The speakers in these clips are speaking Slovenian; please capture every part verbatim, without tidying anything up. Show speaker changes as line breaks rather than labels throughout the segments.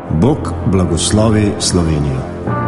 Bog blagoslovi Slovenijo.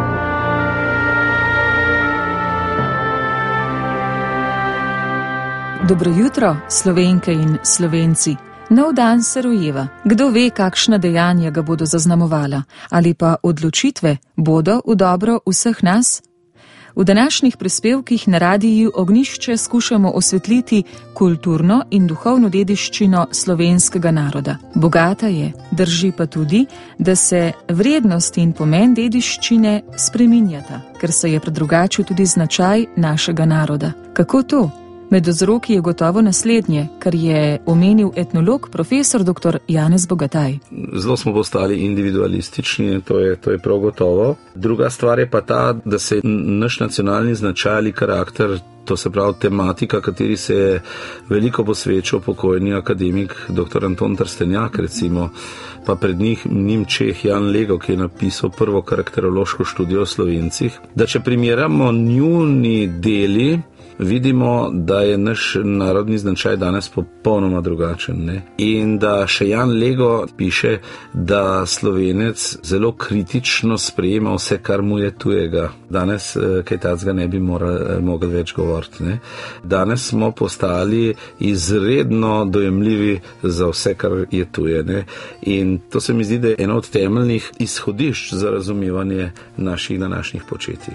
Dobro jutro, Slovenke in Slovenci. Nov dan se rojeva. Kdo ve, kakšna dejanja ga bodo zaznamovala, ali pa odločitve bodo v dobro vseh nas? V današnjih prispevkih na radiju Ognjišče skušamo osvetliti kulturno in duhovno dediščino slovenskega naroda. Bogata je, drži pa tudi, da se vrednost in pomen dediščine spreminjata, ker se je predrugačil tudi značaj našega naroda. Kako to? Med vzroki je gotovo naslednje, kar je omenil etnolog profesor doktor Janez Bogataj.
Zelo smo postali individualistični, to je, to je prav gotovo. Druga stvar je pa ta, da se naš nacionalni značaj ali karakter, to se pravi tematika, kateri se je veliko posvečal pokojni akademik doktor Anton Trstenjak, recimo, pa pred njih njim Čeh Jan Lego, ki je napisal prvo karakterološko študijo o Slovencih, da če primerjamo njuni deli, vidimo, da je naš narodni značaj danes popolnoma drugačen. Ne? In da še Jan Lego piše, da Slovenec zelo kritično sprejema vse, kar mu je tujega. Danes kaj tacga ne bi mogli več govoriti. Ne? Danes smo postali izredno dojemljivi za vse, kar je tuje. Ne? In to se mi zdi, da je eno od temeljnih izhodišč za razumevanje naših današnjih početij.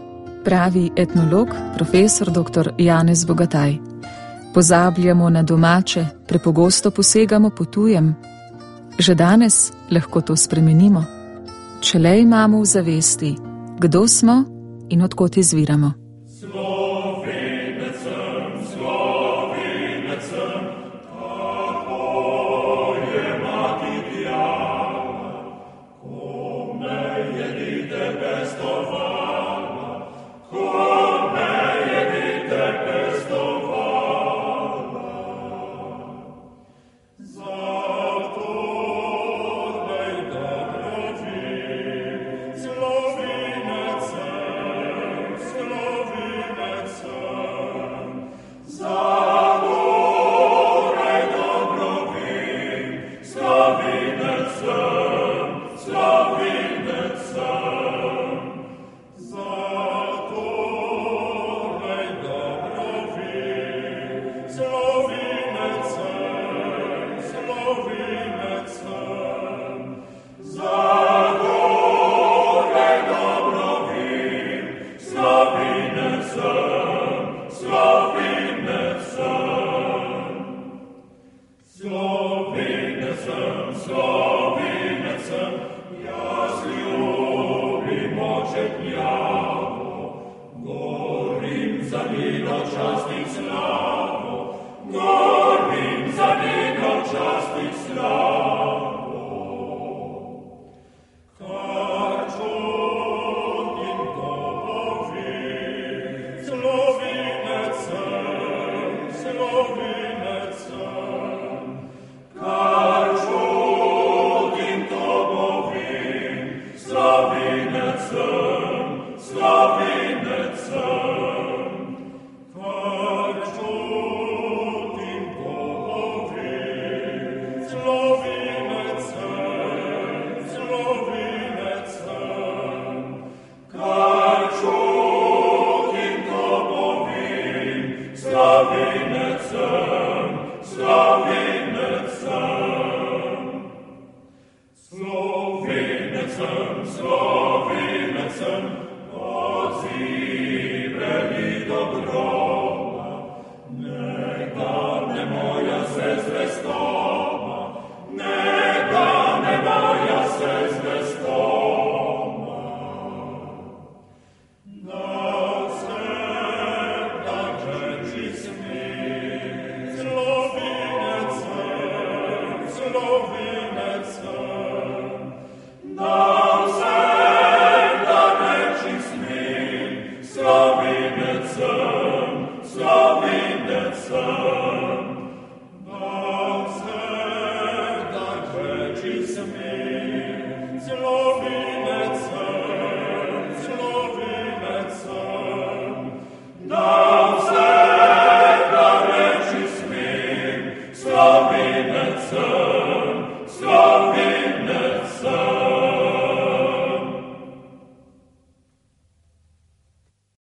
Pravi etnolog, profesor doktor Janez Bogataj. Pozabljamo na domače, prepogosto posegamo po tujem. Že danes lahko to spremenimo, če le imamo v zavesti, kdo smo in od kod izviramo.
Slow